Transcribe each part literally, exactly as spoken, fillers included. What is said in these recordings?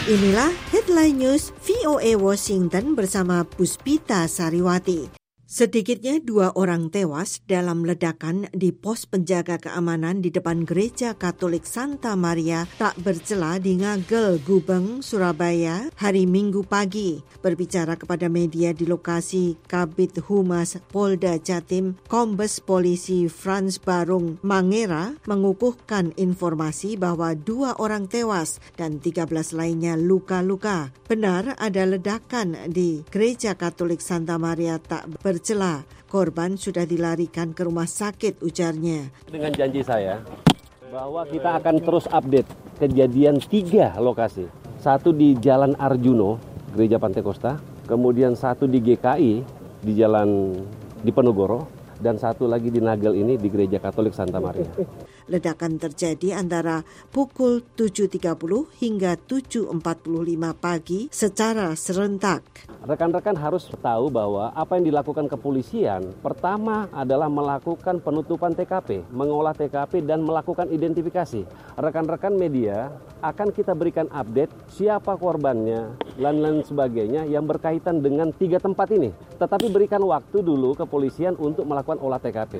Inilah Headline News V O A Washington bersama Puspita Sariwati. Sedikitnya dua orang tewas dalam ledakan di pos penjaga keamanan di depan Gereja Katolik Santa Maria Tak Bercela di Ngagel, Gubeng, Surabaya hari Minggu pagi. Berbicara kepada media di lokasi, Kabid Humas Polda Jatim, Kombes Polisi Frans Barung Mangera mengukuhkan informasi bahwa dua orang tewas dan tiga belas lainnya luka-luka. Benar ada ledakan di Gereja Katolik Santa Maria Tak Bercela. Bercela, korban sudah dilarikan ke rumah sakit, ujarnya. Dengan janji saya bahwa kita akan terus update kejadian tiga lokasi. Satu di Jalan Arjuno, Gereja Pantai Kosta, kemudian satu di G K I, di Jalan di Penogoro, dan satu lagi di Nagel ini di Gereja Katolik Santa Maria. Ledakan terjadi antara pukul tujuh tiga puluh hingga tujuh empat puluh lima pagi secara serentak. Rekan-rekan harus tahu bahwa apa yang dilakukan kepolisian pertama adalah melakukan penutupan T K P, mengolah T K P dan melakukan identifikasi. Rekan-rekan media akan kita berikan update siapa korbannya, dan lain sebagainya yang berkaitan dengan tiga tempat ini. Tetapi berikan waktu dulu kepolisian untuk melakukan olah T K P.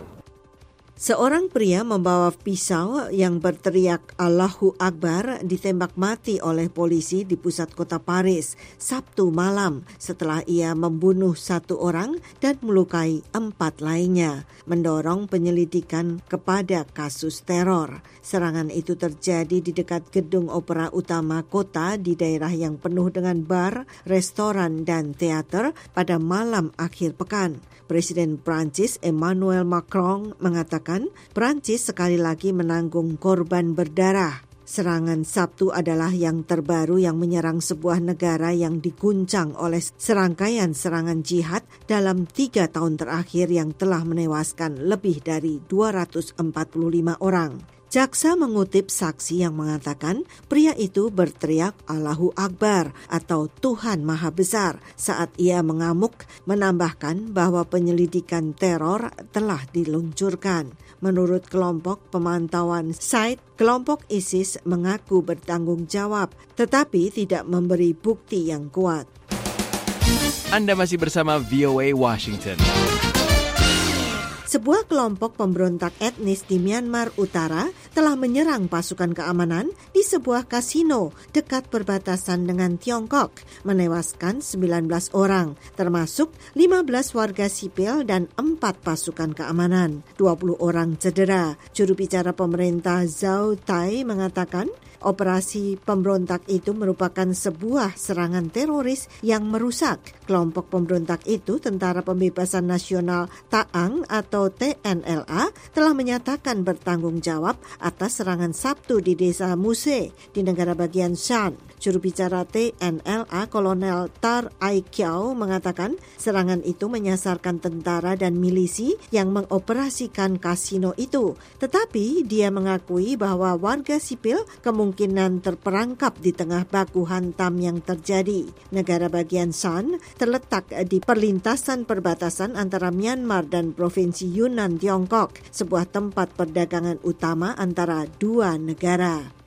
Seorang pria membawa pisau yang berteriak Allahu Akbar ditembak mati oleh polisi di pusat kota Paris Sabtu malam setelah ia membunuh satu orang dan melukai empat lainnya, mendorong penyelidikan kepada kasus teror. Serangan itu terjadi di dekat gedung opera utama kota di daerah yang penuh dengan bar, restoran, dan teater pada malam akhir pekan. Presiden Prancis Emmanuel Macron mengatakan Prancis sekali lagi menanggung korban berdarah. Serangan Sabtu adalah yang terbaru yang menyerang sebuah negara yang diguncang oleh serangkaian serangan jihad dalam tiga tahun terakhir yang telah menewaskan lebih dari dua ratus empat puluh lima orang. Jaksa mengutip saksi yang mengatakan pria itu berteriak Allahu Akbar atau Tuhan Maha Besar saat ia mengamuk, menambahkan bahwa penyelidikan teror telah diluncurkan. Menurut kelompok pemantauan site, kelompok ISIS mengaku bertanggung jawab tetapi tidak memberi bukti yang kuat. Anda masih bersama V O A Washington. Sebuah kelompok pemberontak etnis di Myanmar Utara telah menyerang pasukan keamanan di sebuah kasino dekat perbatasan dengan Tiongkok, menewaskan sembilan belas orang, termasuk lima belas warga sipil dan empat pasukan keamanan. dua puluh orang cedera. Juru bicara pemerintah Zhao Tai mengatakan operasi pemberontak itu merupakan sebuah serangan teroris yang merusak. Kelompok pemberontak itu, Tentara Pembebasan Nasional Taang atau T N L A, telah menyatakan bertanggung jawab atas serangan Sabtu di desa Muse di negara bagian Shan. Juru bicara T N L A Kolonel Tar Ai Kiao mengatakan serangan itu menyasarkan tentara dan milisi yang mengoperasikan kasino itu. Tetapi dia mengakui bahwa warga sipil kemungkinan terperangkap di tengah baku hantam yang terjadi. Negara bagian Shan terletak di perlintasan perbatasan antara Myanmar dan Provinsi Yunnan, Tiongkok, sebuah tempat perdagangan utama antara dua negara.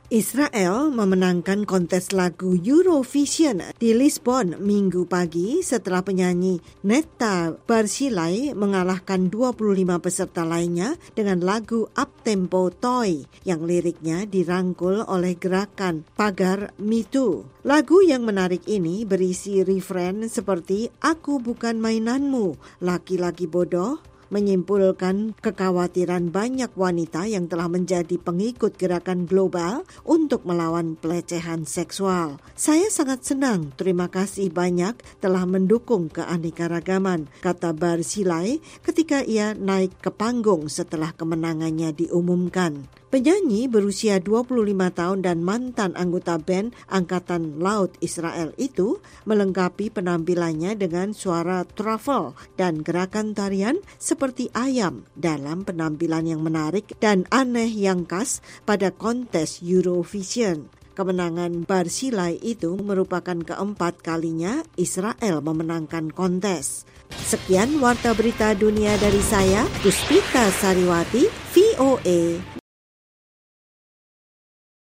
Israel memenangkan kontes lagu Eurovision di Lisbon minggu pagi setelah penyanyi Netta Barzilai mengalahkan dua puluh lima peserta lainnya dengan lagu Uptempo Toy yang liriknya dirangkul oleh gerakan pagar Me Too. Lagu yang menarik ini berisi refren seperti Aku bukan mainanmu, laki-laki bodoh, menyimpulkan kekhawatiran banyak wanita yang telah menjadi pengikut gerakan global untuk melawan pelecehan seksual. Saya sangat senang, terima kasih banyak telah mendukung keanekaragaman, kata Barzilai ketika ia naik ke panggung setelah kemenangannya diumumkan. Penyanyi berusia dua puluh lima tahun dan mantan anggota band Angkatan Laut Israel itu melengkapi penampilannya dengan suara truffle dan gerakan tarian seperti ayam dalam penampilan yang menarik dan aneh yang khas pada kontes Eurovision. Kemenangan Barzilai itu merupakan keempat kalinya Israel memenangkan kontes. Sekian Warta Berita Dunia dari saya, Puspita Sariwati, V O A